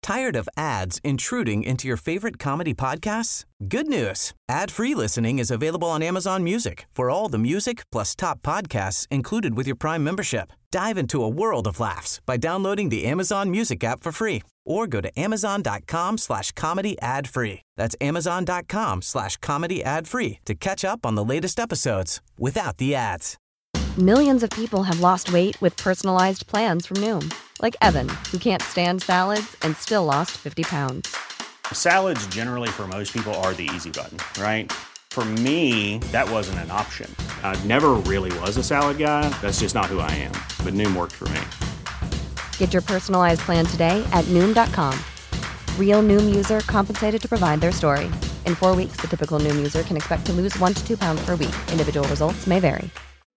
Tired of ads intruding into your favorite comedy podcasts? Good news. Ad-free listening is available on Amazon Music for all the music plus top podcasts included with your Prime membership. Dive into a world of laughs by downloading the Amazon Music app for free or go to amazon.com/comedy ad-free. That's amazon.com/comedy ad-free to catch up on the latest episodes without the ads. Millions of people have lost weight with personalized plans from Noom. Like Evan, who can't stand salads and still lost 50 pounds. Salads generally for most people are the easy button, right? For me, that wasn't an option. I never really was a salad guy. That's just not who I am. But Noom worked for me. Get your personalized plan today at Noom.com. Real Noom user compensated to provide their story. In 4 weeks, the typical Noom user can expect to lose 1 to 2 pounds per week. Individual results may vary.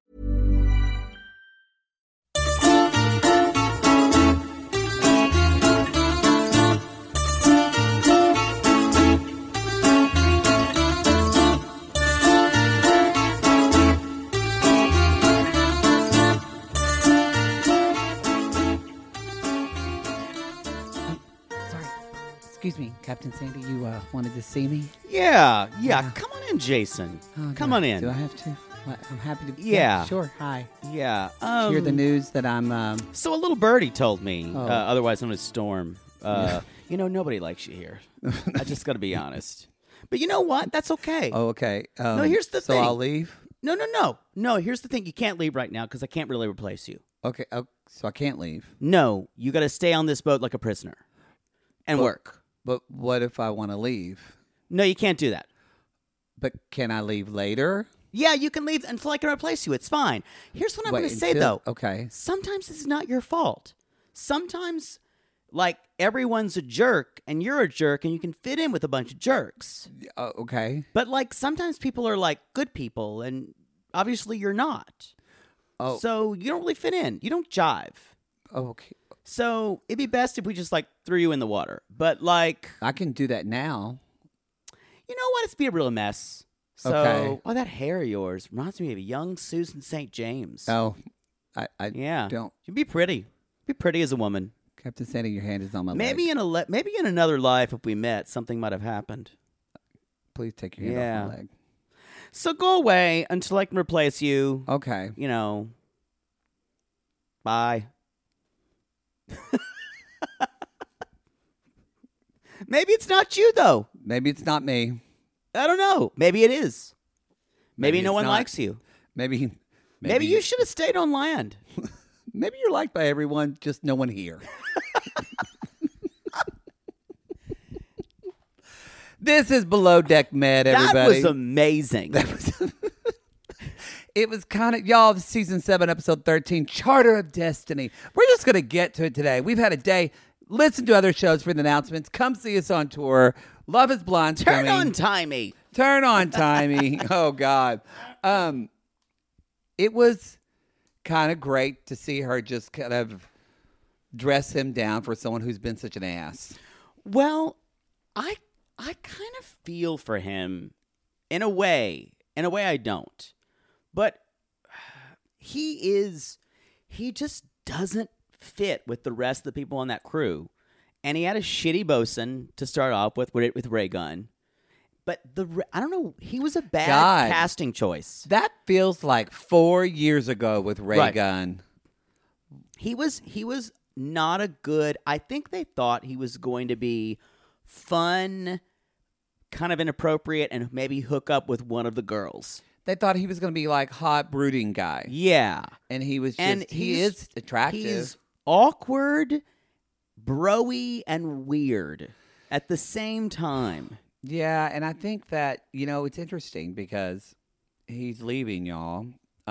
Excuse me, Captain Sandy, you wanted to see me? Yeah. Come on in, Jason. Come on in. Do I have to? I'm happy to. Yeah. Sure. Hi. Yeah. Did you hear the news that I'm... So a little birdie told me, Oh. otherwise known as Storm, nobody likes you here. I just got to be honest. But you know what? That's okay. Oh, okay. No, here's the so thing. So I'll leave? No, here's the thing. You can't leave right now because I can't really replace you. Okay. So I can't leave? No, you got to stay on this boat like a prisoner and work. But what if I want to leave? No, you can't do that. But can I leave later? Yeah, you can leave until I can replace you. It's fine. Here's what I'm going to say, though. Okay. Sometimes this is not your fault. Sometimes, everyone's a jerk, and you're a jerk, and you can fit in with a bunch of jerks. Okay. But, sometimes people are, good people, and obviously you're not. Oh. So you don't really fit in. You don't jive. Okay. So it'd be best if we just, threw you in the water. But, I can do that now. You know what? It's be a real mess. So, Okay. that hair of yours reminds me of a young Susan St. James. Oh, I yeah. don't. You'd be pretty. Be pretty as a woman. Captain Sandy, your hand is on my Maybe leg. maybe in another life, if we met, something might have happened. Please take your hand off my leg. So go away until I can replace you. Okay. Bye. Maybe it's not you, though. Maybe it's not me. I don't know. Maybe it is. Maybe no it's one not. likes you. Maybe you should have stayed on land. Maybe you're liked by everyone, just no one here. This is Below Deck Med, everybody. That was amazing. It was kind of, y'all, season 7, episode 13, Charter of Destiny. We're just going to get to it today. We've had a day. Listen to other shows for the announcements. Come see us on tour. Love is Blind. Turn on Timey. Turn on Timey. Oh, God. It was kind of great to see her just kind of dress him down for someone who's been such an ass. Well, I kind of feel for him in a way. In a way I don't. But he just doesn't fit with the rest of the people on that crew. And he had a shitty bosun to start off with Ray Gunn. But I don't know, he was a bad casting choice. That feels like 4 years ago with Ray Gunn. He was not a good, I think they thought he was going to be fun, kind of inappropriate, and maybe hook up with one of the girls. They thought he was going to be like hot brooding guy. Yeah. And he was just, he is attractive. He's awkward, bro-y, and weird at the same time. Yeah, and I think that, it's interesting because he's leaving, y'all.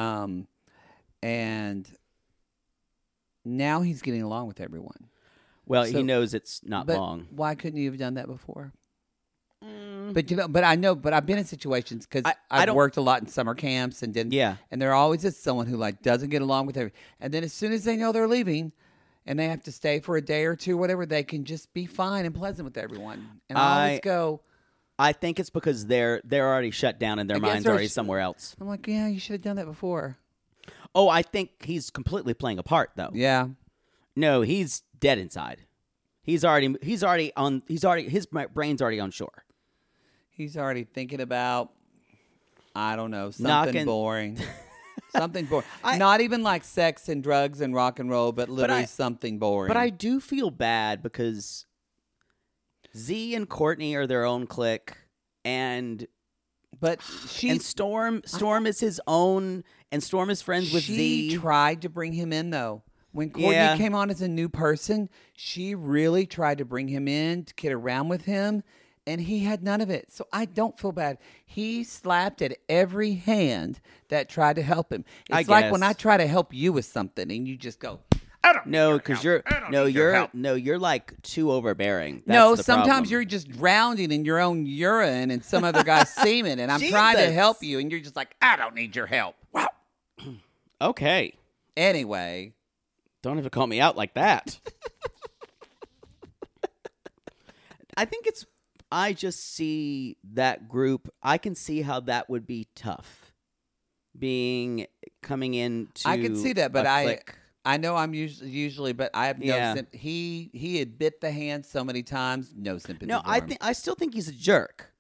And now he's getting along with everyone. Well, he knows it's not long. Why couldn't you have done that before? But I know, but I've been in situations because I've worked a lot in summer camps and and there always is someone who doesn't get along with everyone. And then as soon as they know they're leaving and they have to stay for a day or two, whatever, they can just be fine and pleasant with everyone. And I always go, I think it's because they're already shut down and their mind's already somewhere else. I'm like, yeah, you should have done that before. Oh, I think he's completely playing a part, though. Yeah. No, he's dead inside. His brain's already on shore. He's already thinking about, I don't know, something boring. Something boring. Not even like sex and drugs and rock and roll, but literally something boring. But I do feel bad because Z and Courtney are their own clique, and Storm is his own, and Storm is friends with Z. She tried to bring him in though. When Courtney came on as a new person, she really tried to bring him in to kid around with him. And he had none of it. So I don't feel bad. He slapped at every hand that tried to help him. It's like when I try to help you with something and you just go, I don't know. Because you're like too overbearing. That's sometimes problem. You're just drowning in your own urine and some other guy's semen. And I'm trying to help you. And you're just like, I don't need your help. Wow. Okay. Anyway. Don't have to call me out like that. I just see that group. I can see how that would be tough. Coming into I can see that, but I know I'm usually, but I have no sympathy. He had bit the hand so many times, no sympathy. No, I still think he's a jerk.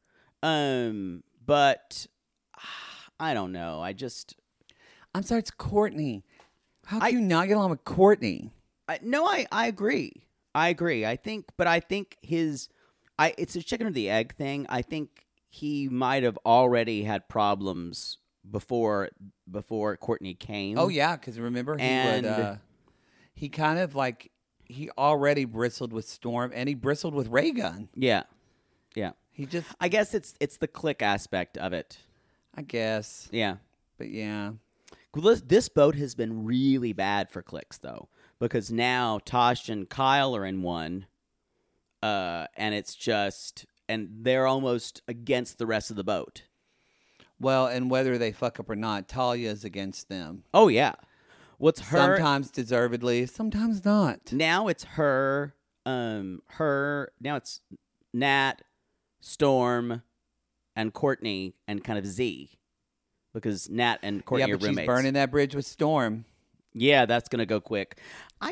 But I don't know. I'm sorry, it's Courtney. How can you not get along with Courtney? I agree. I think it's a chicken or the egg thing. I think he might have already had problems before Courtney came. Oh yeah, because remember he kind of like he already bristled with Storm and he bristled with Ray Gun. Yeah. I guess it's the click aspect of it. I guess. Yeah. But yeah. This boat has been really bad for clicks though, because now Tosh and Kyle are in one. And it's and they're almost against the rest of the boat. Well, and whether they fuck up or not, Talia's against them. Oh, yeah. What's her? Sometimes deservedly, sometimes not. Now it's her, now it's Nat, Storm, and Courtney, and kind of Z. Because Nat and Courtney are roommates. She's burning that bridge with Storm. Yeah, that's going to go quick.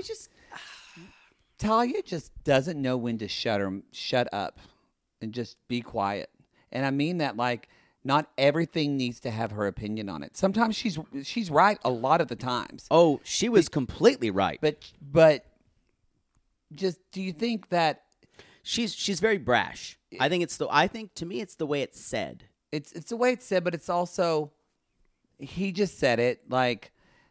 Talia just doesn't know when to shut up and just be quiet. And I mean that like not everything needs to have her opinion on it. Sometimes she's right a lot of the times. Oh, she was completely right. But just do you think that she's very brash? I think to me it's the way it's said. It's the way it's said, but it's also he just said it like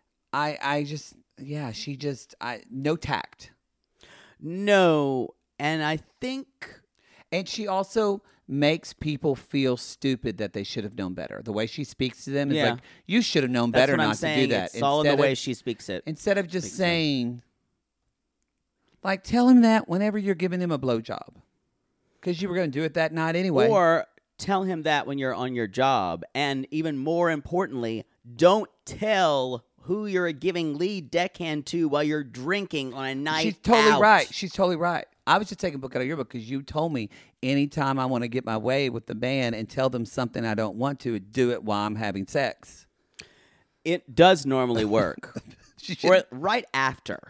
no tact. No, and I think... And she also makes people feel stupid that they should have known better. The way she speaks to them is like, you should have known better not to do that. It's all in the way she speaks it. Instead of just saying, like, tell him that whenever you're giving him a blowjob. Because you were going to do it that night anyway. Or tell him that when you're on your job. And even more importantly, don't tell who you're giving lead deckhand to while you're drinking on a night She's totally out. right. She's totally right. I was just taking a book out of your book because you told me anytime I want to get my way with the band and tell them something I don't want to, do it while I'm having sex. It does normally work. Or right after.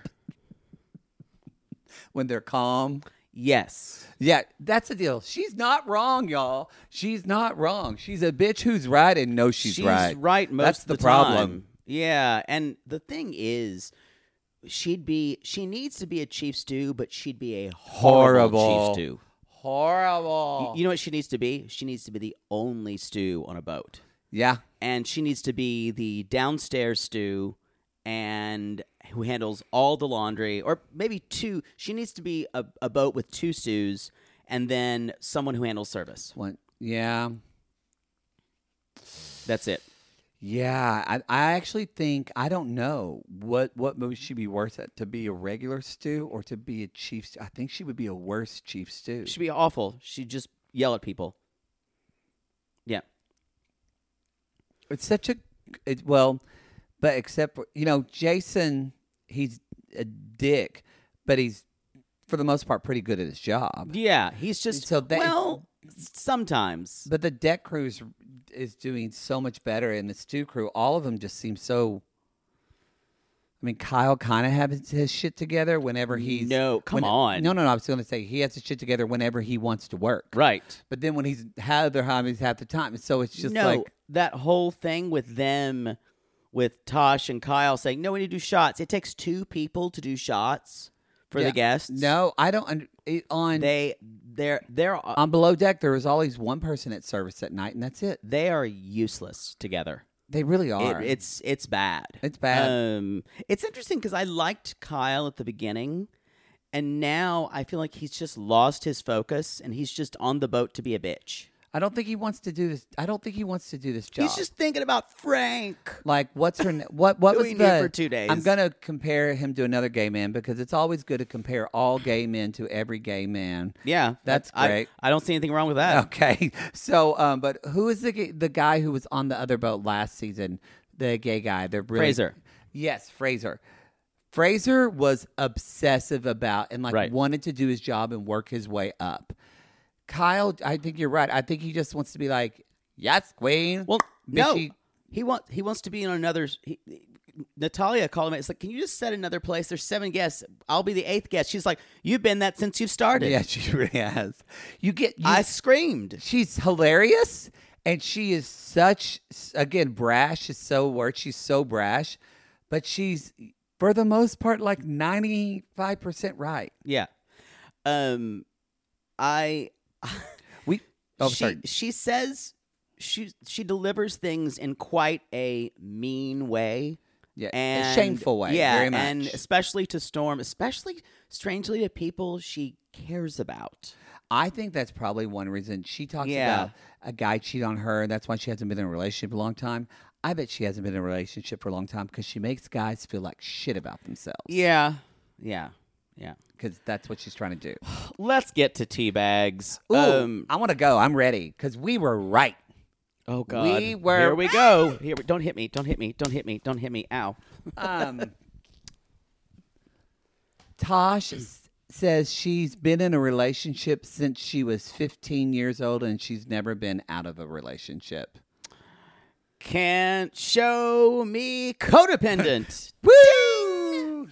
When they're calm. Yes. Yeah, that's the deal. She's not wrong, y'all. She's not wrong. She's a bitch who's right and knows she's right. She's right most that's of the problem. Time. Yeah, and the thing is, she needs to be a chief stew, but she'd be a horrible chief stew. Horrible. You know what she needs to be? She needs to be the only stew on a boat. Yeah. And she needs to be the downstairs stew and who handles all the laundry, or maybe two. She needs to be a boat with two stews and then someone who handles service. Yeah. That's it. Yeah, I actually think, I don't know what would she be worse at, to be a regular stew or to be a chief stew. I think she would be a worse chief stew. She'd be awful. She'd just yell at people. Yeah. It's such but except for, Jason, he's a dick, but he's, for the most part, pretty good at his job. Yeah, he's just, sometimes. But the deck crew is doing so much better, and the stew crew, all of them just seem so... I mean, Kyle kind of has his shit together whenever he's... No, come on. No. I was going to say he has his shit together whenever he wants to work. Right. But then when he's had other hobbies half the time. So it's just that whole thing with them, with Tosh and Kyle saying, no, we need to do shots. It takes 2 people to do shots for the guests. No, I don't... They're on Below Deck, there is always one person at service at night, and that's it. They are useless together. They really are. It's bad. It's bad. It's interesting because I liked Kyle at the beginning, and now I feel like he's just lost his focus, and he's just on the boat to be a bitch. I don't think he wants to do this. I don't think he wants to do this job. He's just thinking about Frank. Like, what's her? What was we need for 2 days? I'm gonna compare him to another gay man because it's always good to compare all gay men to every gay man. Yeah, that's great. I don't see anything wrong with that. Okay, so but who is the guy who was on the other boat last season? The gay guy. They're really, Fraser. Yes, Fraser. Fraser was obsessive about and wanted to do his job and work his way up. Kyle, I think you're right. I think he just wants to be like, yes, queen. Well, no, he wants to be in another. Natalia called him. It's like, can you just set another place? There's 7 guests. I'll be the 8th guest. She's like, you've been that since you've started. Yeah, she really has. I screamed. She's hilarious, and she is such brash is so word. She's so brash, but she's for the most part like 95% right. Yeah. She says she delivers things in quite a mean way. Yeah, a shameful way. Yeah, very much. And especially to Storm, especially strangely to people she cares about. I think that's probably one reason she talks about a guy cheat on her. That's why she hasn't been in a relationship a long time. I bet she hasn't been in a relationship for a long time because she makes guys feel like shit about themselves. Yeah. Because that's what she's trying to do. Let's get to Teabags. I want to go. I'm ready because we were right. Oh, God. We were Here we go. Don't hit me. Don't hit me. Don't hit me. Don't hit me. Ow. Tosh says she's been in a relationship since she was 15 years old and she's never been out of a relationship. Can't show me codependent. Woo!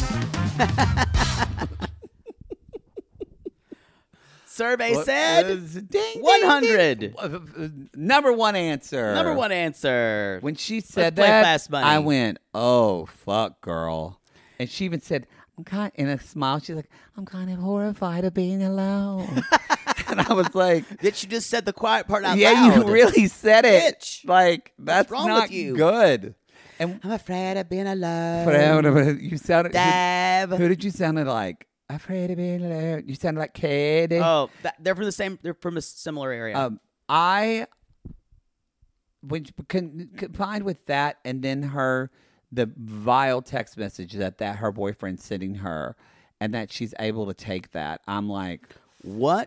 Survey said 100. Number one answer. When she said that, Fast Money. I went, oh, fuck, girl. And she even said, in a smile, she's like, I'm kind of horrified of being alone. And I was like... That you just said the quiet part out loud. Yeah, you really said it. Bitch. Like, that's not good. And I'm afraid of being alone. You sounded... Dab. Who did you sound like? Afraid of being alone. You sounded like Katie. Oh, they're from a similar area. When combined with that, and then the vile text message that her boyfriend's sending her, and that she's able to take that, I'm like, what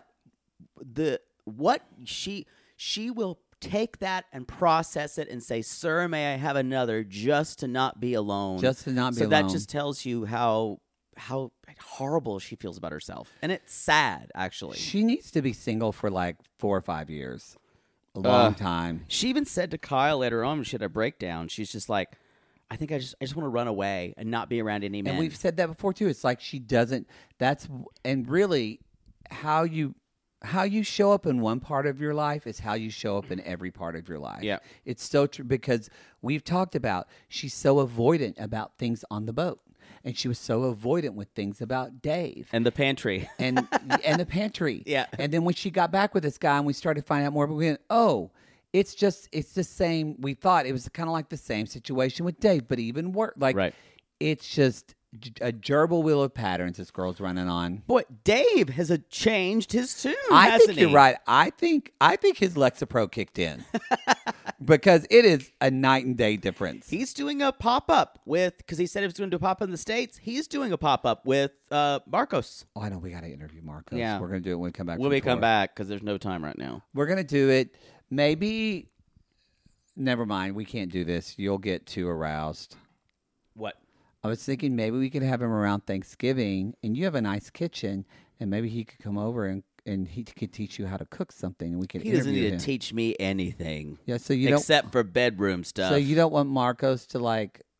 she will take that and process it and say, sir, may I have another, just to not be alone. So that just tells you how horrible she feels about herself. And it's sad, actually. She needs to be single for like 4 or 5 years. A long time. She even said to Kyle later on when she had a breakdown, she's just like, I think I just want to run away and not be around any men. And we've said that before too. It's like she doesn't, and really how you show up in one part of your life is how you show up in every part of your life. Yeah. It's so true because we've talked about she's so avoidant about things on the boat. And she was so avoidant with things about Dave. And the pantry. and the pantry. Yeah. And then when she got back with this guy and we started finding out more, we went, it's the same. We thought it was kind of like the same situation with Dave, but even worse. Like, right. It's just a gerbil wheel of patterns this girl's running on. Boy, Dave has changed his tune, I think you're right. I think his Lexapro kicked in. Because it is a night and day difference. He's doing a pop-up because he said he was going to do a pop-up in the States. He's doing a pop-up with Marcos. Oh, I know. We got to interview Marcos. Yeah. We're going to do it when we come back. When we come back, because there's no time right now. We're going to do it. Maybe, never mind. We can't do this. You'll get too aroused. What? I was thinking maybe we could have him around Thanksgiving, and you have a nice kitchen, and maybe he could come over and he could teach you how to cook something, and we could. He doesn't need to teach me anything. Yeah, so except for bedroom stuff. So you don't want Marcos to like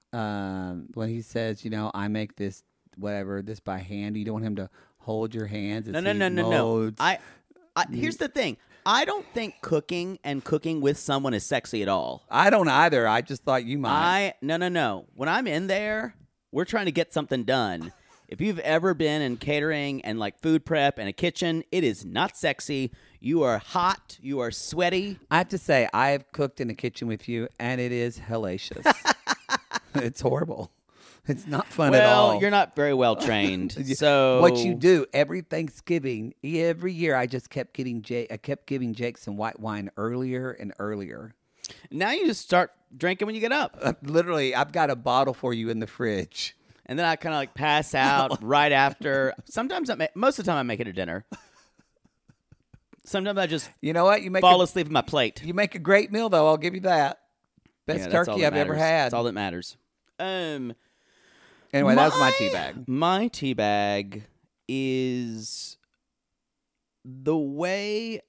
when he says, I make this this by hand. You don't want him to hold your hands. No. Here's the thing. I don't think cooking with someone is sexy at all. I don't either. I just thought you might. No. When I'm in there, we're trying to get something done. If you've ever been in catering and like food prep and a kitchen, it is not sexy. You are hot. You are sweaty. I have to say, I have cooked in the kitchen with you, and it is hellacious. It's horrible. It's not fun at all. Well, you're not very well trained. So what you do every Thanksgiving, every year, I just kept giving Jake some white wine earlier and earlier. Now you just start drinking when you get up. Literally, I've got a bottle for you in the fridge. And then I kind of like pass out right after. Sometimes most of the time I make it a dinner. Sometimes I just fall asleep at my plate. You make a great meal, though. I'll give you that. Best turkey I've ever had. That's all that matters. Anyway, that was my tea bag. My tea bag is the way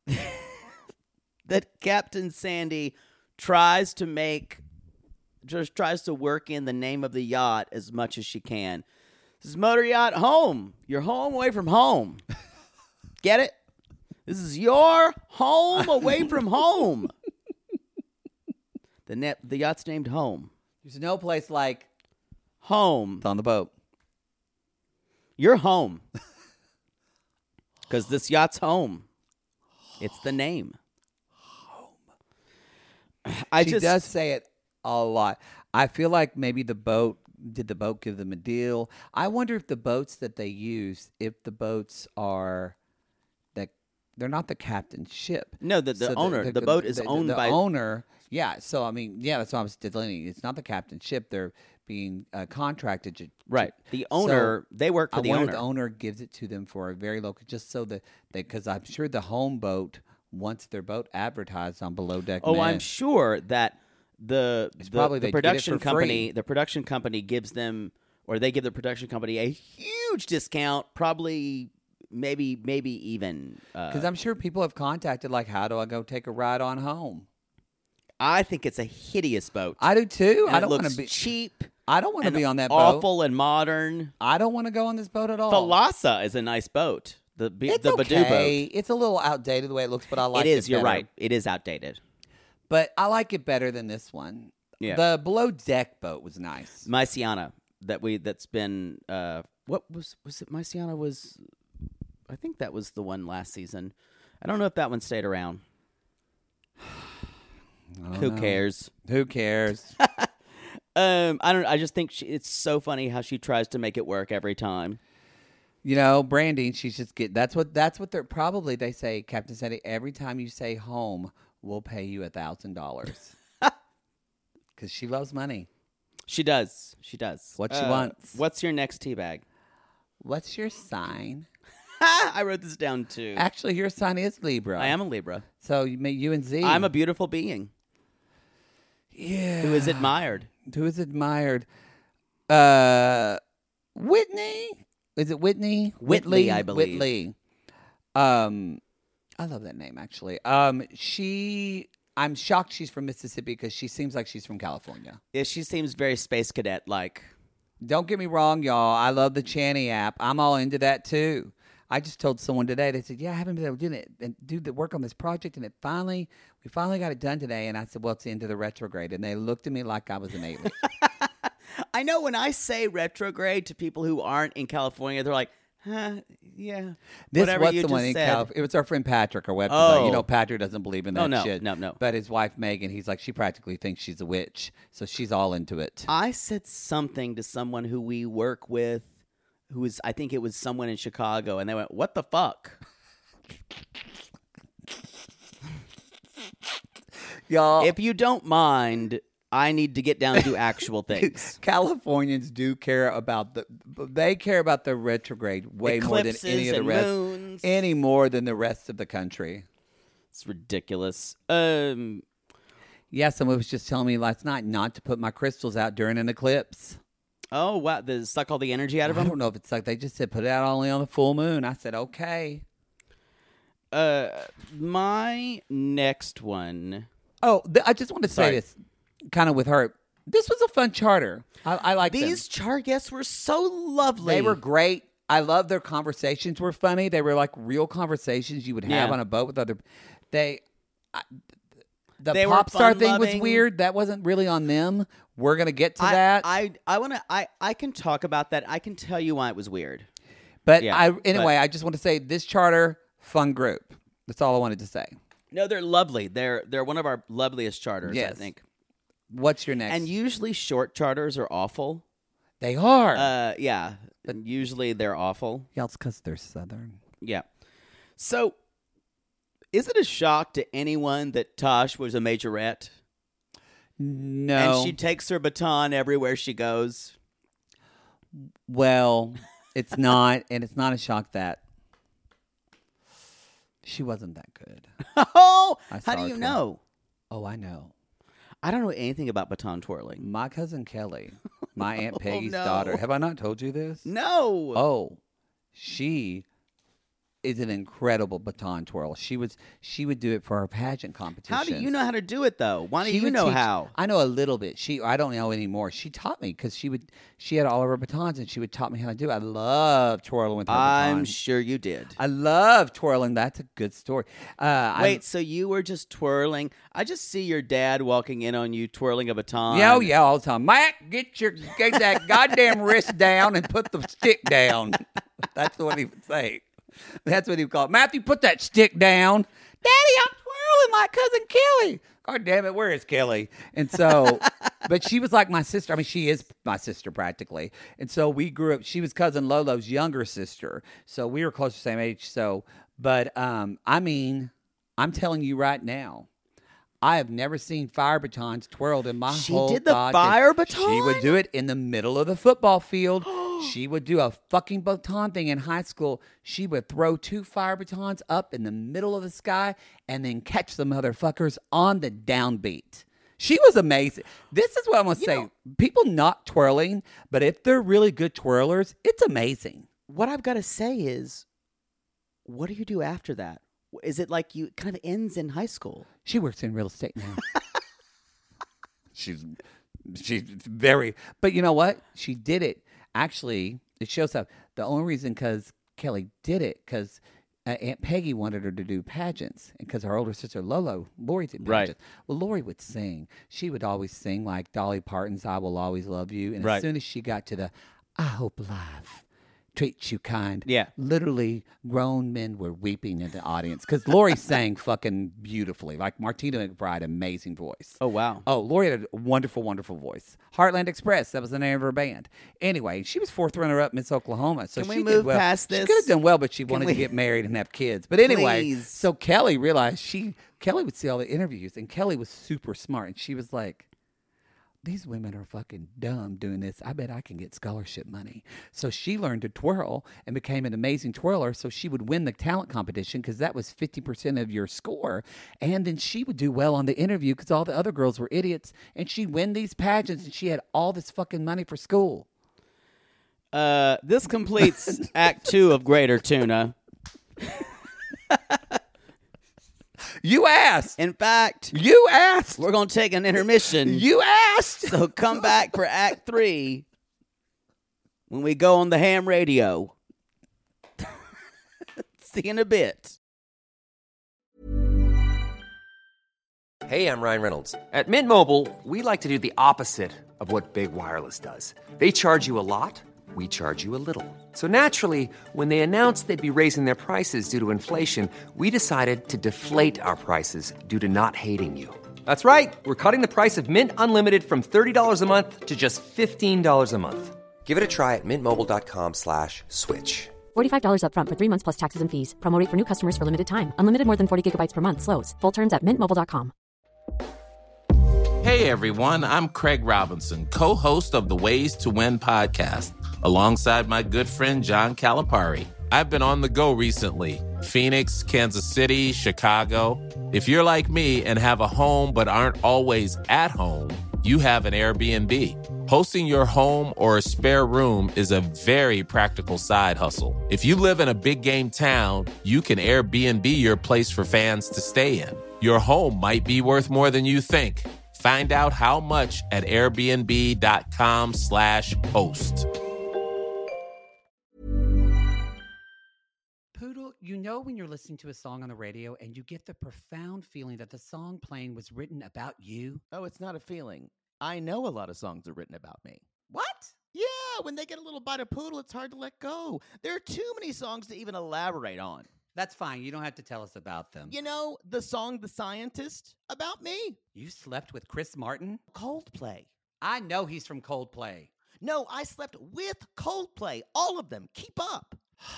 that Captain Sandy tries to work in the name of the yacht as much as she can. This is Motor Yacht Home. You're home away from home. Get it? This is your home away from home. The yacht's named Home. There's no place like home. It's on the boat. You're home. Because this yacht's home. It's the name. Home. She does say it a lot. I feel like maybe did the boat give them a deal? I wonder if the boats that they use, if the boats are they're not the captain's ship. No, the owner. The boat is owned by the owner. Yeah, so that's what I was delineating. It's not the captain's ship. They're being contracted to right. The owner, they work for the owner. The owner gives it to them for a very low, just so that because I'm sure the home boat wants their boat advertised on Below Deck. Oh, I'm sure that the production company gives them, or they give the production company a huge discount, probably. Maybe even because I'm sure people have contacted like, how do I go take a ride on home? I think it's a hideous boat. I do too. And I don't want to be cheap. I don't want to be on that boat. Awful and modern. I don't want to go on this boat at all. Thalassa is a nice boat. The Badoo boat. It's a little outdated the way it looks, but I like it. It is. You're right. It is outdated, but I like it better than this one. Yeah. The Below Deck boat was nice. Myciana that's been what was it? Myciana was. I think that was the one last season. I don't know if that one stayed around. Who cares? Who cares? I just think it's so funny how she tries to make it work every time. Branding. She's just that's what they're probably. They say, Captain Sandy, every time you say home, we'll pay you $1,000 because she loves money. She does. What she wants. What's your next tea bag? What's your sign? I wrote this down too. Actually, your sign is Libra. I am a Libra. So you and Z. I'm a beautiful being. Yeah. Who is admired. Whitney. Is it Whitney? Whitley, I believe. Whitley. I love that name, actually. I'm shocked she's from Mississippi because she seems like she's from California. Yeah, she seems very Space Cadet-like. Don't get me wrong, y'all. I love the Channy app. I'm all into that, too. I just told someone today, they said, I haven't been able to do it and do the work on this project, and we finally got it done today. And I said, well, it's the end of the retrograde. And they looked at me like I was an alien. I know when I say retrograde to people who aren't in California, they're like, yeah. Whatever you just said. It was our friend Patrick, our website. Oh. Patrick doesn't believe in that shit. No. But his wife, Megan, he's like, she practically thinks she's a witch. So she's all into it. I said something to someone who we work with, I think it was someone in Chicago, and they went, what the fuck? Y'all. If you don't mind, I need to get down to actual things. Californians do care about the retrograde way more than any of the rest. Moons. Any more than the rest of the country. It's ridiculous. Yeah, someone was just telling me last night not to put my crystals out during an eclipse. Oh, wow. Suck all the energy out of them? I don't know if it's like they just said put it out only on the full moon. I said, okay. My next one. Oh, I just want to say this kind of with her. This was a fun charter. I like these charter guests were so lovely. They were great. I love their conversations were funny. They were like real conversations you would have on a boat with other. The pop star thing was weird. That wasn't really on them. We're gonna get to that. I can talk about that. I can tell you why it was weird. But I just want to say this charter, fun group. That's all I wanted to say. No, they're lovely. They're one of our loveliest charters, yes. I think. What's your next? And usually short charters are awful. They are. Yeah. But usually they're awful. Yeah, it's because they're Southern. Yeah. So, is it a shock to anyone that Tosh was a majorette? No. And she takes her baton everywhere she goes? Well, it's not. And it's not a shock that she wasn't that good. Oh, how do you know? Oh, I know. I don't know anything about baton twirling. My cousin Kelly, my Aunt Peggy's daughter. Have I not told you this? No. Oh, she is an incredible baton twirl. She would do it for her pageant competition. How do you know how to do it though? Why do you know how? I know a little bit. I don't know anymore. She taught me because she had all of her batons and she would taught me how to do it. I love twirling with her baton. I'm sure you did. I love twirling. That's a good story. Wait, so you were just twirling? I just see your dad walking in on you twirling a baton. Yeah, all the time. Mac, get that goddamn wrist down and put the stick down. That's what he would say. That's what he would call it. Matthew, put that stick down. Daddy, I'm twirling my cousin Kelly. God damn it, where is Kelly? And so, but she was like my sister. I mean, she is my sister practically. And so we grew up. She was cousin Lolo's younger sister. So we were close to the same age. So, but I mean, I'm telling you right now, I have never seen fire batons twirled in my whole. She did the fire baton? She would do it in the middle of the football field. She would do a fucking baton thing in high school. She would throw 2 fire batons up in the middle of the sky and then catch the motherfuckers on the downbeat. She was amazing. This is what I'm going to say. People not twirling, but if they're really good twirlers, it's amazing. What I've got to say is, what do you do after that? Is it like it kind of ends in high school? She works in real estate now. She's very, but you know what? She did it. Actually, it shows up. The only reason because Kelly did it because Aunt Peggy wanted her to do pageants and because her older sister Lori did pageants. Right. Well, Lori would sing. She would always sing like Dolly Parton's "I Will Always Love You," and as soon as she got to the "I Hope Life Treats You Kind," literally grown men were weeping in the audience because Lori sang fucking beautifully, like Martina McBride, amazing voice. Oh wow! Oh, Lori had a wonderful, wonderful voice. Heartland Express, that was the name of her band. Anyway, she was 4th runner-up Miss Oklahoma, so Can she we move did well. past this? She could have done well, but she wanted to get married and have kids. But anyway, Please. so Kelly realized Kelly would see all the interviews, and Kelly was super smart, and she was like, these women are fucking dumb doing this. I bet I can get scholarship money. So she learned to twirl and became an amazing twirler. So she would win the talent competition because that was 50% of your score. And then she would do well on the interview because all the other girls were idiots. And she'd win these pageants and she had all this fucking money for school. This completes Act 2 of Greater Tuna. You asked. In fact, you asked. We're going to take an intermission. You asked. So come back for Act 3 when we go on the ham radio. See you in a bit. Hey, I'm Ryan Reynolds. At Mint Mobile, we like to do the opposite of what Big Wireless does. They charge you a lot. We charge you a little. So naturally, when they announced they'd be raising their prices due to inflation, we decided to deflate our prices due to not hating you. That's right. We're cutting the price of Mint Unlimited from $30 a month to just $15 a month. Give it a try at mintmobile.com/switch. $45 up front for 3 months plus taxes and fees. Promo rate for new customers for limited time. Unlimited more than 40 gigabytes per month. Slows full terms at mintmobile.com. Hey everyone, I'm Craig Robinson, co-host of the Ways to Win podcast, alongside my good friend John Calipari. I've been on the go recently. Phoenix, Kansas City, Chicago. If you're like me and have a home but aren't always at home, you have an Airbnb. Hosting your home or a spare room is a very practical side hustle. If you live in a big game town, you can Airbnb your place for fans to stay in. Your home might be worth more than you think. Find out how much at airbnb.com/host. Poodle, you know when you're listening to a song on the radio and you get the profound feeling that the song playing was written about you? Oh, it's not a feeling. I know a lot of songs are written about me. What? Yeah, when they get a little bite of Poodle, it's hard to let go. There are too many songs to even elaborate on. That's fine. You don't have to tell us about them. You know, the song The Scientist, about me. You slept with Chris Martin? Coldplay. I know he's from Coldplay. No, I slept with Coldplay. All of them. Keep up.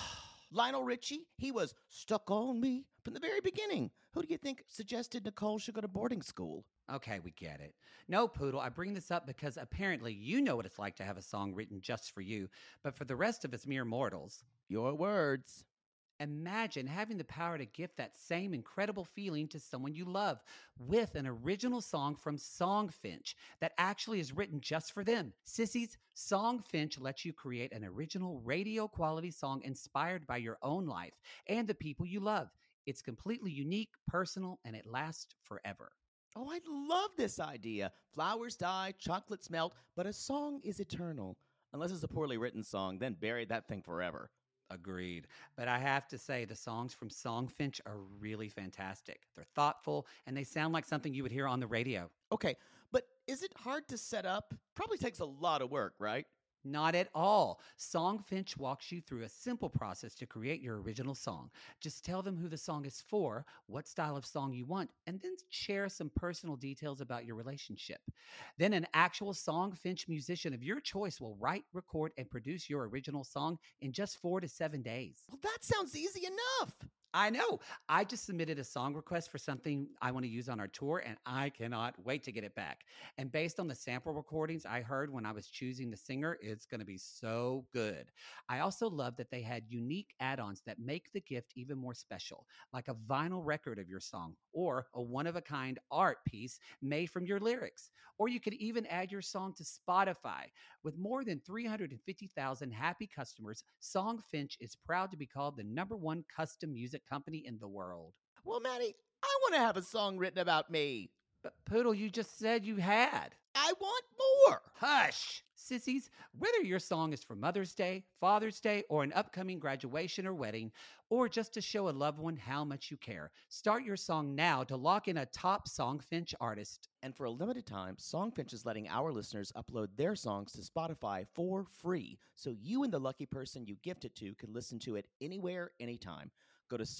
Lionel Richie, he was stuck on me from the very beginning. Who do you think suggested Nicole should go to boarding school? Okay, we get it. No, Poodle, I bring this up because apparently you know what it's like to have a song written just for you, but for the rest of us mere mortals. Your words. Imagine having the power to gift that same incredible feeling to someone you love with an original song from Songfinch that actually is written just for them. Sissies, Songfinch lets you create an original radio quality song inspired by your own life and the people you love. It's completely unique, personal, and it lasts forever. Oh, I love this idea. Flowers die, chocolates melt, but a song is eternal. Unless it's a poorly written song, then bury that thing forever. Agreed. But I have to say, the songs from Songfinch are really fantastic. They're thoughtful, and they sound like something you would hear on the radio. Okay, but is it hard to set up? Probably takes a lot of work, right? Not at all. Songfinch walks you through a simple process to create your original song. Just tell them who the song is for, what style of song you want, and then share some personal details about your relationship. Then an actual Songfinch musician of your choice will write, record, and produce your original song in just 4 to 7 days. Well, that sounds easy enough. I know. I just submitted a song request for something I want to use on our tour, and I cannot wait to get it back. And based on the sample recordings I heard when I was choosing the singer, it's going to be so good. I also love that they had unique add-ons that make the gift even more special, like a vinyl record of your song or a one-of-a-kind art piece made from your lyrics. Or you could even add your song to Spotify. With more than 350,000 happy customers, Songfinch is proud to be called the #1 custom music company in the world. Well, Maddie, I want to have a song written about me. But Poodle, you just said you had. I want more. Hush. Sissies, whether your song is for Mother's Day, Father's Day, or an upcoming graduation or wedding, or just to show a loved one how much you care, start your song now to lock in a top Songfinch artist. And for a limited time, Songfinch is letting our listeners upload their songs to Spotify for free, so you and the lucky person you gift it to can listen to it anywhere, anytime. Go to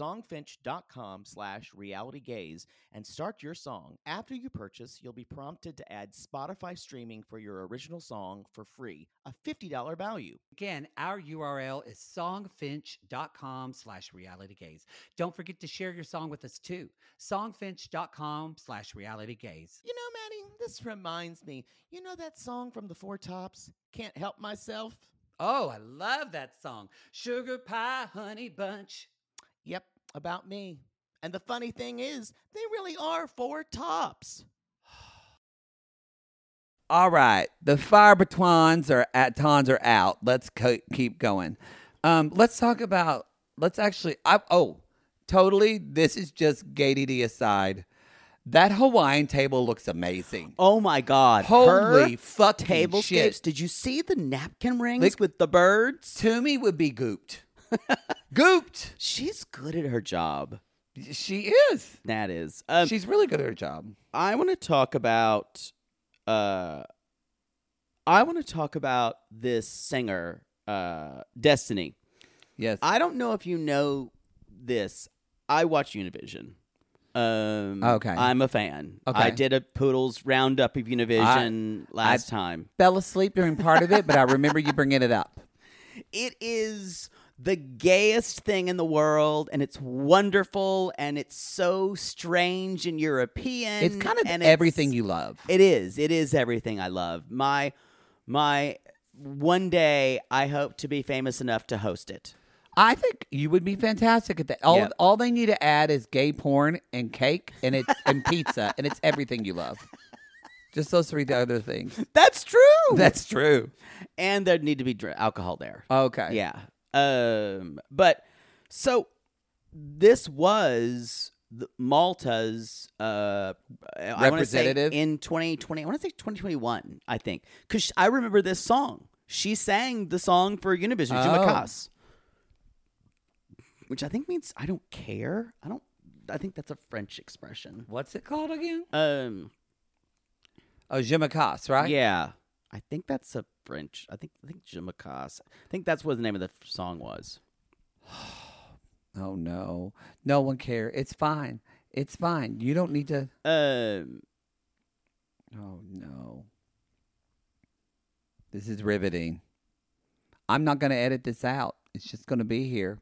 songfinch.com/realitygaze and start your song. After you purchase, you'll be prompted to add Spotify streaming for your original song for free, a $50 value. Again, our URL is songfinch.com/realitygaze. Don't forget to share your song with us too. Songfinch.com/realitygaze. You know, Maddie, this reminds me. You know that song from the Four Tops, Can't Help Myself? Oh, I love that song. Sugar Pie Honey Bunch. Yep, about me. And the funny thing is, they really are Four Tops. All right, the fire batons are out. Let's keep going. Let's talk about. Totally. This is just GadyD aside. That Hawaiian table looks amazing. Oh my God! Holy fucking tablescapes! shit! Did you see the napkin rings with the birds? Toomey would be gooped. Gooped. She's good at her job. She is. That is. She's really good at her job. I want to talk about. This singer, Destiny. Yes. I don't know if you know this. I watch Univision. Okay. I'm a fan. Okay. I did a Poodles roundup of Univision last time. Fell asleep during part of it, but I remember you bringing it up. It is the gayest thing in the world, and it's wonderful, and it's so strange and European. It's kind of everything you love. It is. It is everything I love. My one day, I hope to be famous enough to host it. I think you would be fantastic at that. All they need to add is gay porn and cake and pizza, and it's everything you love. Just those three other things. That's true. That's true. And there'd need to be alcohol there. Okay. Yeah. But so this was Malta's representative in 2020. I want to say 2021. I think because I remember this song. She sang the song for Univision, Jimakas, which I think means I don't care. I think that's a French expression. What's it called again? Jimakas, right? Yeah, I think that's a French. I think Jimakas. I think that's what the name of the song was. Oh no, no one cares. It's fine. It's fine. You don't need to. Oh no, this is riveting. I'm not going to edit this out. It's just going to be here.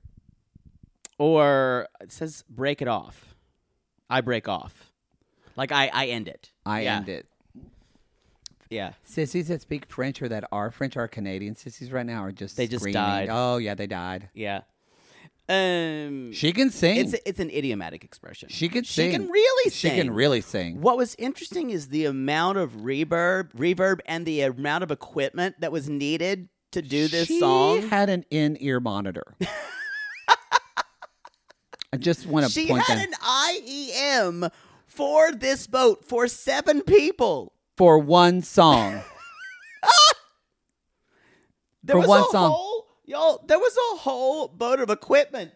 Or it says break it off. I break off. Like I end it. I end it. Yeah. Sissies that speak French or that are French are Canadian sissies right now are just They screaming. Just died. Oh yeah, they died. Yeah. She can sing. It's an idiomatic expression. She can sing. She can really sing. She can really sing. What was interesting is the amount of reverb and the amount of equipment that was needed to do this song. She had an in-ear monitor. I just want to point She had an IEM for this boat for 7 people. For one song. There was a whole boat of equipment.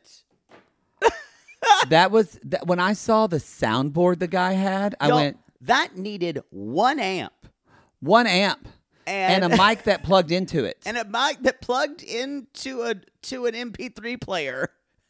When I saw the soundboard the guy had, I went, that needed 1 amp. 1 amp. And a mic that plugged into it. And a mic that plugged into an MP3 player.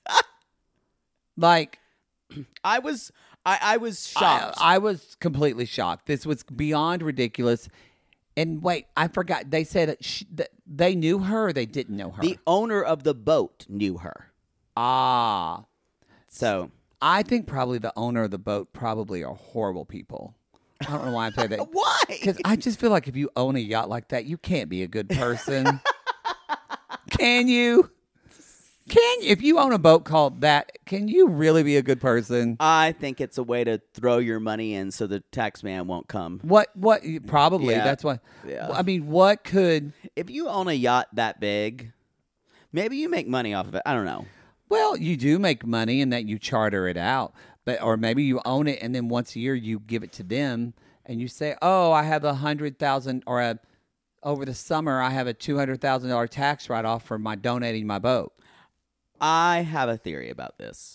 Like, I was shocked. I was completely shocked. This was beyond ridiculous. And wait, I forgot. They said that they knew her or they didn't know her? The owner of the boat knew her. Ah. So I think probably the owner of the boat probably are horrible people. I don't know why I say that. Why? Because I just feel like if you own a yacht like that, you can't be a good person. Can you? If you own a boat called that, can you really be a good person? I think it's a way to throw your money in so the tax man won't come. What? Probably. Yeah. That's why. Yeah. I mean, what could... If you own a yacht that big, maybe you make money off of it. I don't know. Well, you do make money in that you charter it out. Or maybe you own it and then once a year you give it to them and you say, oh, I have $100,000 or over the summer I have a $200,000 tax write-off for my donating my boat. I have a theory about this.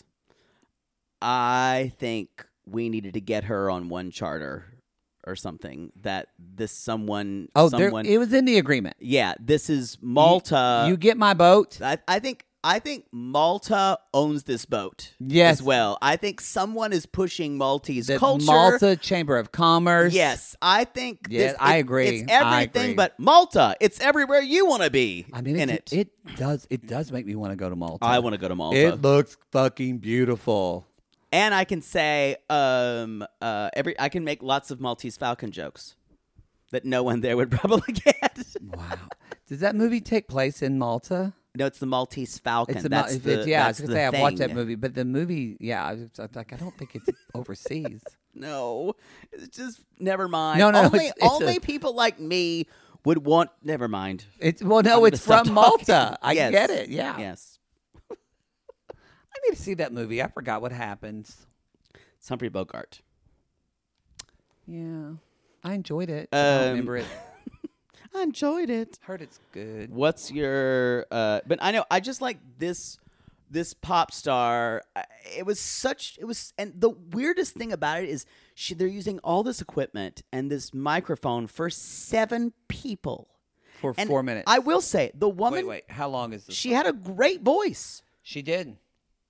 I think we needed to get her on one charter or something that this someone... Oh, it was in the agreement. Yeah, this is Malta. You get my boat. I think Malta owns this boat as well. I think someone is pushing Maltese culture. Malta Chamber of Commerce. Yes, I think. Yes, I agree. It's everything but Malta. It's everywhere you want to be. I mean, it does make me want to go to Malta. I want to go to Malta. It looks fucking beautiful. And I can say, I can make lots of Maltese Falcon jokes that no one there would probably get. Wow. Does that movie take place in Malta? No, it's the Maltese Falcon. I was going to say I've watched that movie, but the movie, I was like, I don't think it's overseas. No, it's just never mind. No, only people like me would want. Never mind. It's from Malta. I get it. Yeah. Yes. I need to see that movie. I forgot what happens. It's Humphrey Bogart. Yeah, I enjoyed it. I don't remember it. I enjoyed it. Heard it's good. What's your but I know I just like this pop star. And the weirdest thing about it is they're using all this equipment and this microphone for 7 people for 4 minutes. I will say the woman Wait, how long is this? She had a great voice. She did.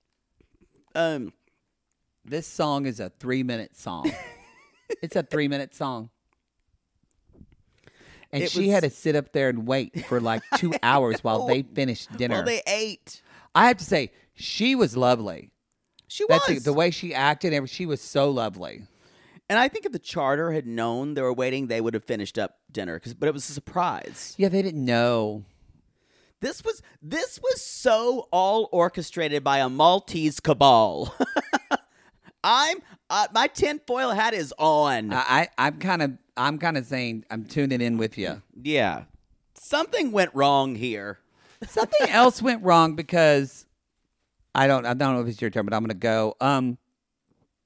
This song is a 3-minute song. It's a 3-minute song. And she had to sit up there and wait for like 2 hours while they finished dinner. While they ate. I have to say, she was lovely. She was. The way she acted, she was so lovely. And I think if the charter had known they were waiting, they would have finished up dinner. But it was a surprise. Yeah, they didn't know. This was so all orchestrated by a Maltese cabal. My tinfoil hat is on. I'm kind of saying I'm tuning in with you. Yeah, something went wrong here. Something else went wrong because I don't know if it's your turn, but I'm going to go.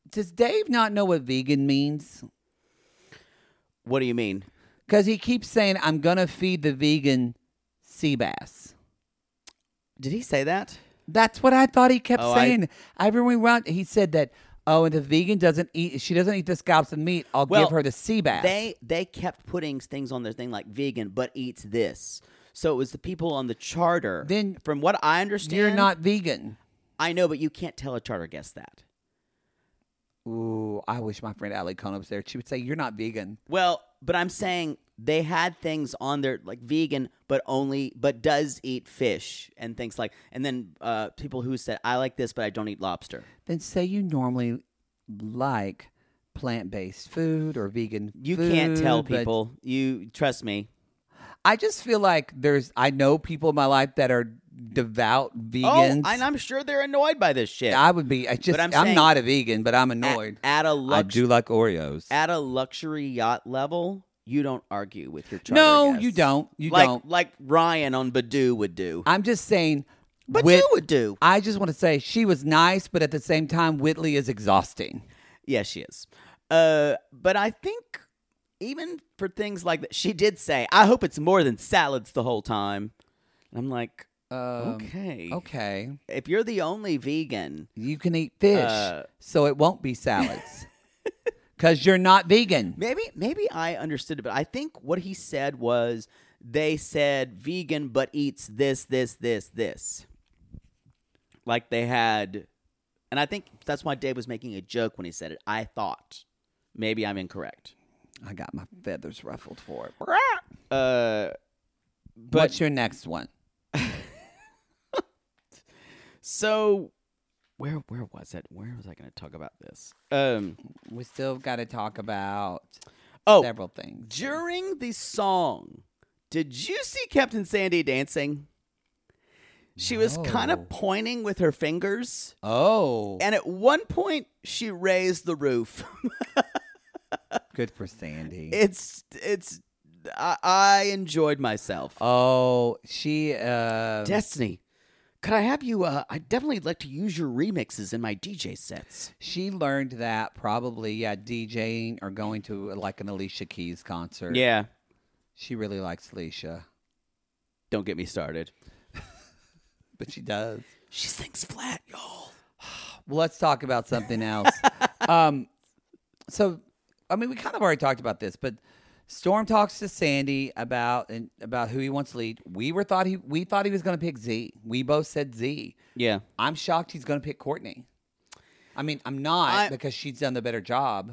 Does Dave not know what vegan means? What do you mean? Because he keeps saying, I'm going to feed the vegan sea bass. Did he say that? That's what I thought he kept saying. Everyone around, he said that, and the vegan she doesn't eat the scallops and meat, I'll give her the sea bass. They kept putting things on their thing like vegan, but eats this. So it was the people on the charter. Then, from what I understand, you're not vegan. I know, but you can't tell a charter guest that. Ooh, I wish my friend Allie Cohn was there. She would say, you're not vegan. Well, but I'm saying they had things on there like vegan, but does eat fish and things like. And then people who said, I like this, but I don't eat lobster. Then say you normally like plant-based food or vegan food. You can't tell people. You trust me. I just feel like I know people in my life that are devout vegans. Oh, and I'm sure they're annoyed by this shit. I would be. I'm not a vegan, but I'm annoyed. I do like Oreos. At a luxury yacht level, you don't argue with your charter guests. You don't. You don't. Like Ryan on Badoo would do. I'm just saying. Badoo would do. I just want to say she was nice, but at the same time, Whitley is exhausting. Yes, she is. But I think even for things like that, she did say, I hope it's more than salads the whole time. And I'm like, okay. Okay. If you're the only vegan, you can eat fish, so it won't be salads. Because you're not vegan. Maybe I understood it, but I think what he said was they said vegan but eats this. Like they had, and I think that's why Dave was making a joke when he said it. I thought. Maybe I'm incorrect. I got my feathers ruffled for it. But what's your next one? So, where was it? Where was I going to talk about this? We still got to talk about several things. During the song, did you see Captain Sandy dancing? She was kind of pointing with her fingers. Oh. And at one point, she raised the roof. Good for Sandy. I enjoyed myself. Oh, she... Destiny, could I have you... I'd definitely like to use your remixes in my DJ sets. She learned that probably, DJing or going to like an Alicia Keys concert. Yeah. She really likes Alicia. Don't get me started. But she does. She sings flat, y'all. Well, let's talk about something else. So, I mean, we kind of already talked about this, but Storm talks to Sandy about who he wants to lead. We thought he was going to pick Z. We both said Z. Yeah. I'm shocked he's going to pick Courtney. I mean, I'm not because she's done the better job.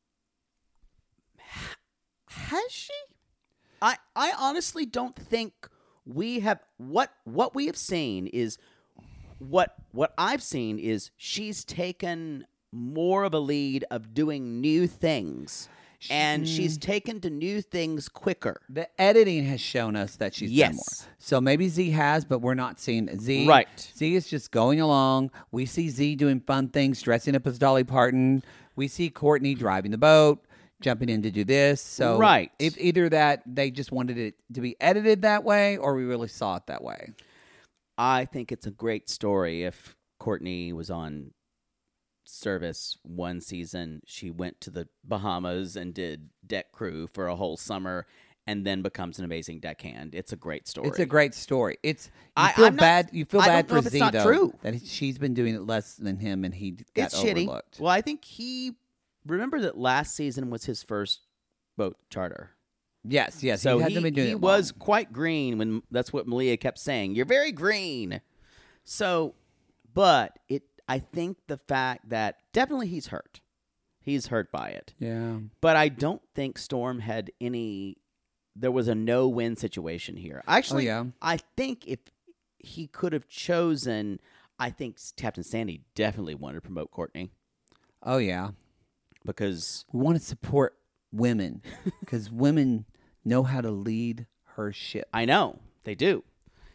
Has she? I honestly don't think we have what we have seen is what I've seen is she's taken more of a lead of doing new things. And she's taken to new things quicker. The editing has shown us that she's done more. So maybe Z has, but we're not seeing Z. Right. Z is just going along. We see Z doing fun things, dressing up as Dolly Parton. We see Courtney driving the boat, jumping in to do this. So if either that they just wanted it to be edited that way or we really saw it that way. I think it's a great story if Courtney was on service one season, she went to the Bahamas and did deck crew for a whole summer and then becomes an amazing deckhand. It's a great story. It's a great story. You feel bad for Z though true. that she's been doing it less than him and he got overlooked. Shitty. Well, I think remember that last season was his first boat charter. Yes. So he was quite green when that's what Malia kept saying. You're very green. So, but I think the fact that definitely he's hurt. He's hurt by it. Yeah. But I don't think Storm had there was a no-win situation here. Actually, I think if he could have chosen, I think Captain Sandy definitely wanted to promote Courtney. Oh, yeah. Because we want to support women because women know how to lead her ship. I know. They do.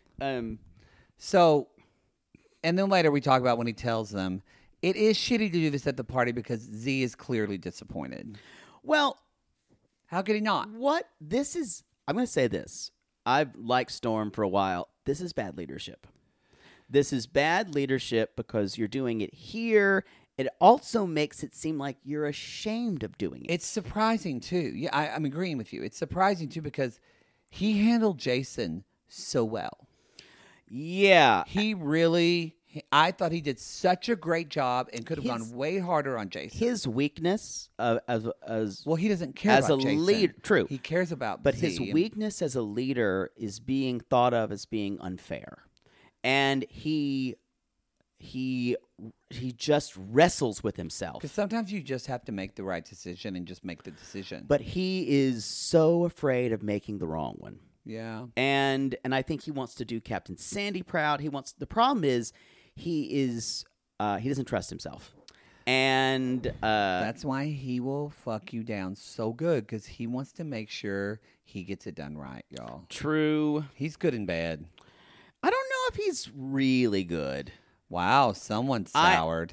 And then later we talk about when he tells them, it is shitty to do this at the party because Z is clearly disappointed. Well, how could he not? I'm going to say this. I've liked Storm for a while. This is bad leadership. This is bad leadership because you're doing it here it also makes it seem like you're ashamed of doing it. It's surprising, too. Yeah, I'm agreeing with you. It's surprising, too, because he handled Jason so well. Yeah. He really... I thought he did such a great job and could have gone way harder on Jason. His weakness as well, he doesn't care as about a Jason. leader. True, he cares about. But his weakness as a leader is being thought of as being unfair, and he just wrestles with himself. Because sometimes you just have to make the right decision and just make the decision. But he is so afraid of making the wrong one. Yeah, and I think he wants to do Captain Sandy proud. The problem is. He doesn't trust himself. And that's why he will fuck you down so good, because he wants to make sure he gets it done right, y'all. True. He's good and bad. I don't know if he's really good. Wow, someone soured.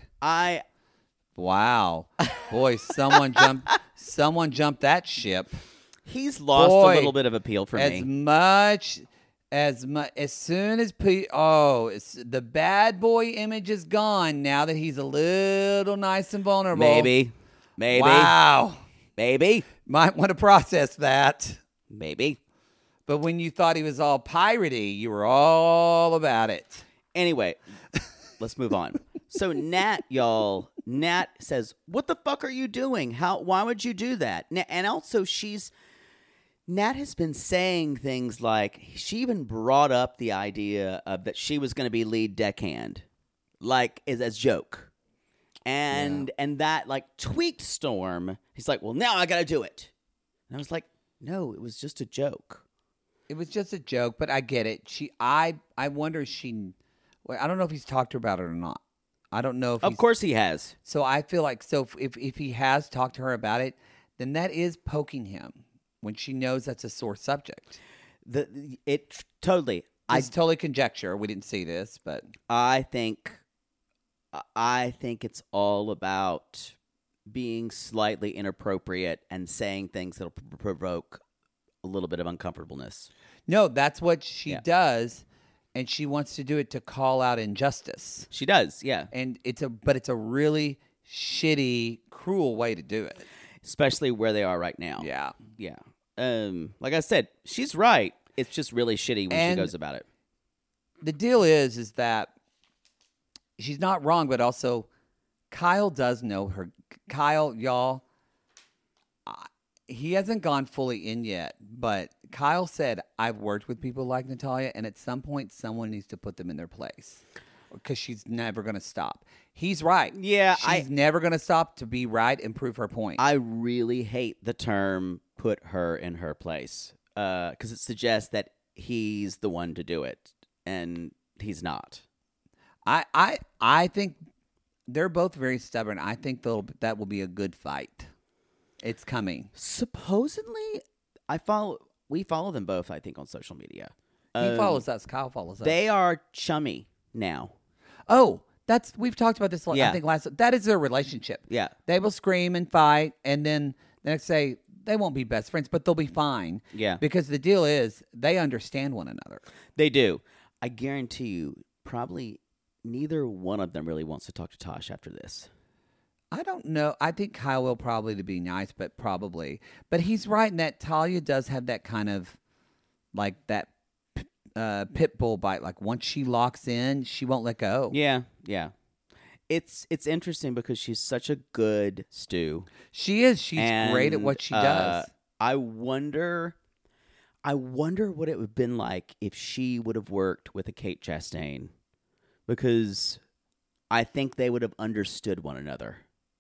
Wow. Boy, someone jumped that ship. He's lost a little bit of appeal for me. As soon as the bad boy image is gone now that he's a little nice and vulnerable. Maybe. Wow. Maybe. Might want to process that. Maybe. But when you thought he was all piratey, you were all about it. Anyway, let's move on. So Nat says, "What the fuck are you doing? Why would you do that?" And also Nat has been saying things like, she even brought up the idea of that she was going to be lead deckhand, like as a joke. And that like tweaked Storm. He's like, well, now I got to do it. And I was like, no, it was just a joke. It was just a joke, but I get it. I wonder if I don't know if he's talked to her about it or not. I don't know if Of course he has. So I feel like, if he has talked to her about it, then that is poking him. When she knows that's a sore subject. It's totally conjecture. We didn't see this, but I think it's all about being slightly inappropriate and saying things that'll provoke a little bit of uncomfortableness. No, that's what she does, and she wants to do it to call out injustice. She does, yeah. And it's a really shitty, cruel way to do it. Especially where they are right now. Yeah. Yeah. Like I said, she's right. It's just really shitty when she goes about it. The deal is that she's not wrong, but also Kyle does know her. Kyle, y'all, he hasn't gone fully in yet, but Kyle said, I've worked with people like Natalia, and at some point, someone needs to put them in their place. Because she's never going to stop. He's right. Yeah. She's never going to stop to be right and prove her point. I really hate the term put her in her place. Because it suggests that he's the one to do it. And he's not. I think they're both very stubborn. I think that will be a good fight. It's coming. Supposedly, we follow them both, I think, on social media. He follows us. Kyle follows us. They are chummy now. Oh, we've talked about this. I think that is their relationship. Yeah, they will scream and fight, and then the next day they won't be best friends, but they'll be fine. Yeah, because the deal is they understand one another. They do. I guarantee you, probably neither one of them really wants to talk to Tosh after this. I don't know. I think Kyle will probably to be nice, but he's right in that Talia does have that kind of like that. Pit bull bite. Like once she locks in, she won't let go. Yeah. It's interesting because she's such a good stew. She is. She's great at what she does. I wonder what it would have been like if she would have worked with a Kate Chastain, because I think they would have understood one another,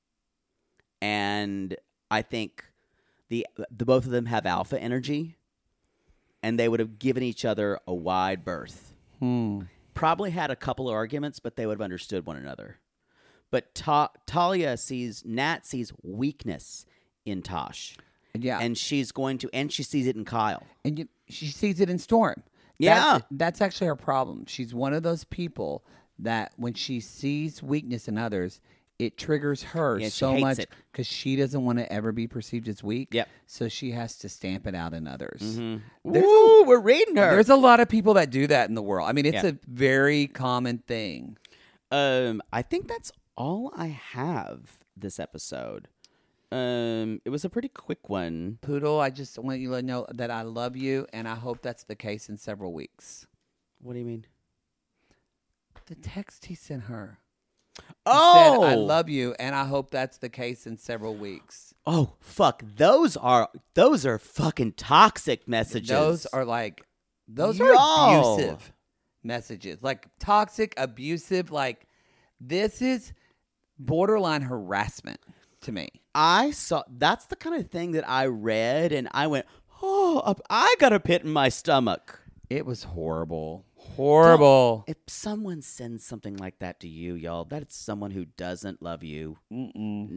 and I think the both of them have alpha energy. And they would have given each other a wide berth. Probably had a couple of arguments, but they would have understood one another. But Talia Nat sees weakness in Tosh. Yeah. And she sees it in Kyle. And she sees it in Storm. Yeah. That's actually her problem. She's one of those people that when she sees weakness in others, it triggers her so much because she doesn't want to ever be perceived as weak. Yep. So she has to stamp it out in others. Mm-hmm. Ooh, we're reading her. There's a lot of people that do that in the world. I mean, it's a very common thing. I think that's all I have this episode. It was a pretty quick one. Poodle, I just want you to know that I love you, and I hope that's the case in several weeks. What do you mean? The text he sent her. Oh! Said, I love you, and I hope that's the case in several weeks. Oh, fuck. Those are fucking toxic messages. Those are abusive messages. Like, toxic, abusive. Like, this is borderline harassment to me. That's the kind of thing that I read, and I went, oh, I got a pit in my stomach. It was horrible. Horrible. If someone sends something like that to you, y'all, that's someone who doesn't love you. Mm-mm.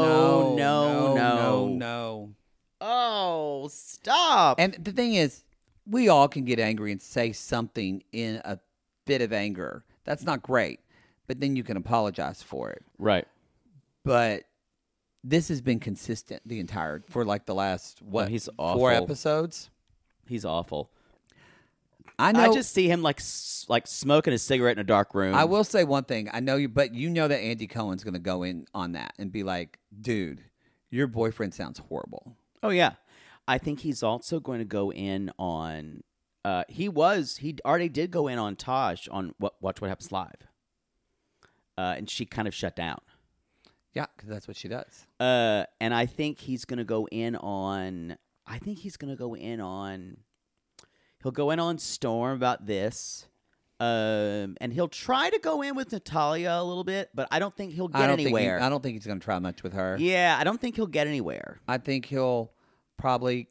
No. Oh, stop. And the thing is, we all can get angry and say something in a fit of anger. That's not great. But then you can apologize for it. Right. But this has been consistent for like the last, he's awful. 4 episodes? He's awful. I know. I just see him like smoking a cigarette in a dark room. I will say one thing. I know you, but you know that Andy Cohen's going to go in on that and be like, dude, your boyfriend sounds horrible. Oh, yeah. I think he's also going to go in on, he already did go in on Taj on Watch What Happens Live. And she kind of shut down. Yeah, because that's what she does. And I think he's going to go in on, he'll go in on Storm about this. And he'll try to go in with Natalia a little bit, but I don't think he'll get anywhere. I don't think he's going to try much with her. Yeah, I don't think he'll get anywhere. I think he'll probably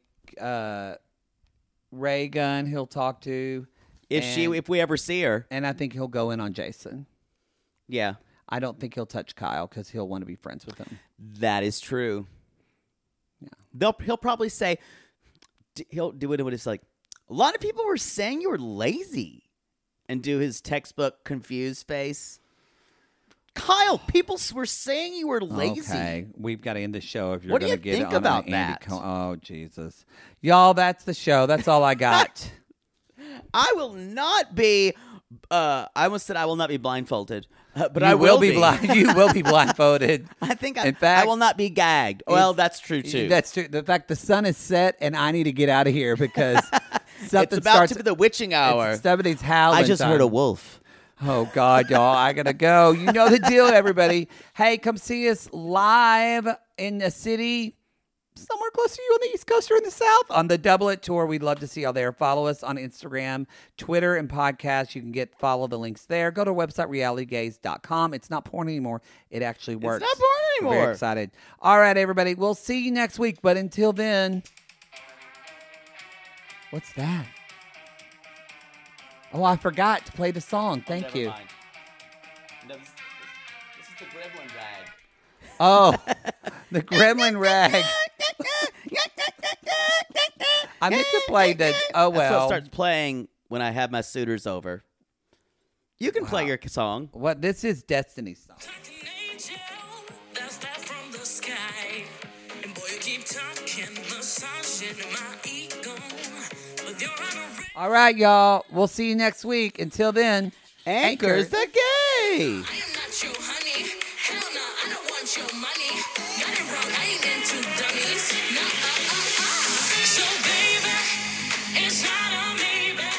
Ray Gunn he'll talk to. If we ever see her. And I think he'll go in on Jason. Yeah. I don't think he'll touch Kyle because he'll want to be friends with him. That is true. Yeah. He'll probably say, he'll do it when it's like, a lot of people were saying you were lazy. And do his textbook confused face. Kyle, people were saying you were lazy. Okay, we've got to end the show if you're going to get think on about Andy that? Oh, Jesus. Y'all, that's the show. That's all I got. I will not be... I almost said I will not be blindfolded, but you I will be. You will be blindfolded. I think I will not be gagged. Well, that's true, too. That's true. The fact the sun is set and I need to get out of here because something it's about to be the witching hour. Somebody's howling. I just heard a wolf. Oh, God, y'all. I got to go. You know the deal, everybody. Hey, come see us live in the city. Somewhere close to you on the East Coast or in the South on the Double It Tour. We'd love to see y'all there. Follow us on Instagram, Twitter, and podcast. You can follow the links there. Go to our website, realitygaze.com. It's not porn anymore. It actually works. It's not porn anymore. We're very excited. All right, everybody. We'll see you next week. But until then, what's that? Oh, I forgot to play the song. Thank you. Mind. No, this is the Gremlin rag. Oh, the Gremlin rag. I meant to play the. Oh, well. That's what starts playing when I have my suitors over. You can play your song. What? This is Destiny's song. All right, y'all. We'll see you next week. Until then, Anchor's the gay. I am not your honey. Hell no, I don't want your money. Got it wrong, I ain't into dummies. No, So baby, it's not a maybe.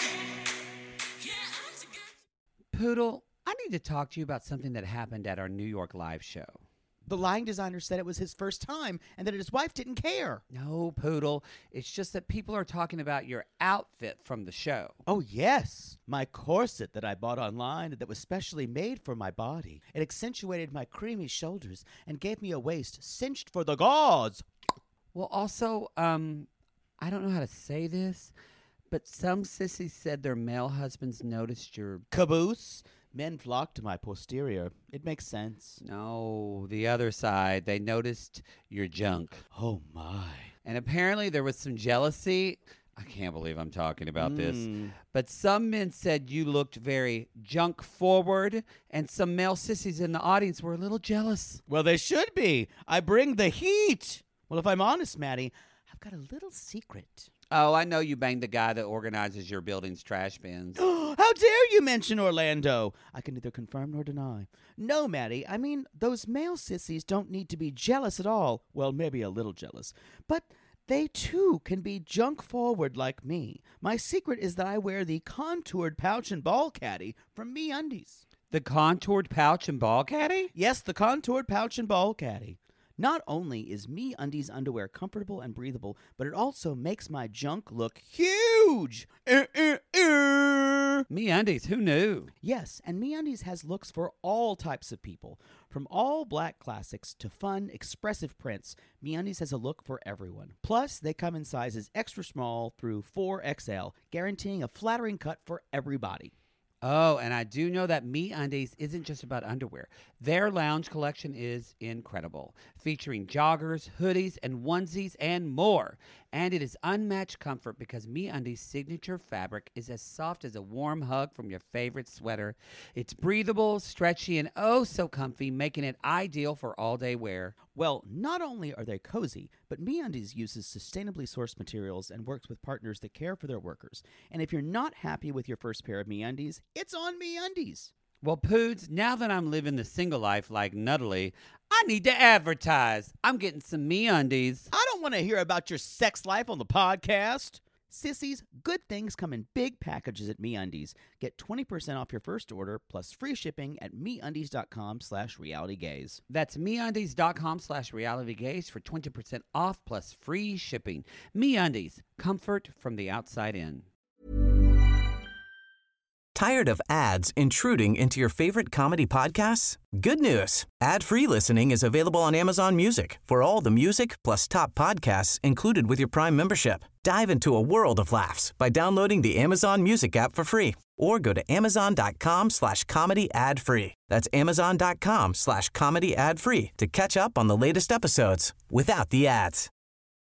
Yeah, Poodle, I need to talk to you about something that happened at our New York live show. The lighting designer said it was his first time and that his wife didn't care. No, Poodle. It's just that people are talking about your outfit from the show. Oh, yes. My corset that I bought online that was specially made for my body. It accentuated my creamy shoulders and gave me a waist cinched for the gauze. Well, also, I don't know how to say this, but some sissies said their male husbands noticed your caboose. Men flock to my posterior. It makes sense. No, the other side. They noticed your junk. Oh, my. And apparently there was some jealousy. I can't believe I'm talking about this. But some men said you looked very junk forward, and some male sissies in the audience were a little jealous. Well, they should be. I bring the heat. Well, if I'm honest, Maddie, I've got a little secret. Oh, I know you banged the guy that organizes your building's trash bins. How dare you mention Orlando? I can neither confirm nor deny. No, Maddie, I mean, those male sissies don't need to be jealous at all. Well, maybe a little jealous. But they, too, can be junk-forward like me. My secret is that I wear the contoured pouch and ball caddy from MeUndies. The contoured pouch and ball caddy? Yes, the contoured pouch and ball caddy. Not only is MeUndies underwear comfortable and breathable, but it also makes my junk look huge. MeUndies, who knew? Yes, and MeUndies has looks for all types of people. From all black classics to fun, expressive prints, MeUndies has a look for everyone. Plus, they come in sizes extra small through 4XL, guaranteeing a flattering cut for everybody. Oh, and I do know that MeUndies isn't just about underwear. Their lounge collection is incredible, featuring joggers, hoodies, and onesies, and more. And it is unmatched comfort because MeUndies' signature fabric is as soft as a warm hug from your favorite sweater. It's breathable, stretchy, and oh so comfy, making it ideal for all-day wear. Well, not only are they cozy, but MeUndies uses sustainably sourced materials and works with partners that care for their workers. And if you're not happy with your first pair of MeUndies, it's on MeUndies. Well, Poods, now that I'm living the single life like Nuttily, I need to advertise. I'm getting some MeUndies. I don't want to hear about your sex life on the podcast. Sissies, good things come in big packages at MeUndies. Get 20% off your first order plus free shipping at MeUndies.com/realitygaze. That's MeUndies.com/realitygaze for 20% off plus free shipping. MeUndies, comfort from the outside in. Tired of ads intruding into your favorite comedy podcasts? Good news. Ad-free listening is available on Amazon Music for all the music plus top podcasts included with your Prime membership. Dive into a world of laughs by downloading the Amazon Music app for free or go to amazon.com/comedy ad-free. That's amazon.com/comedy ad-free to catch up on the latest episodes without the ads.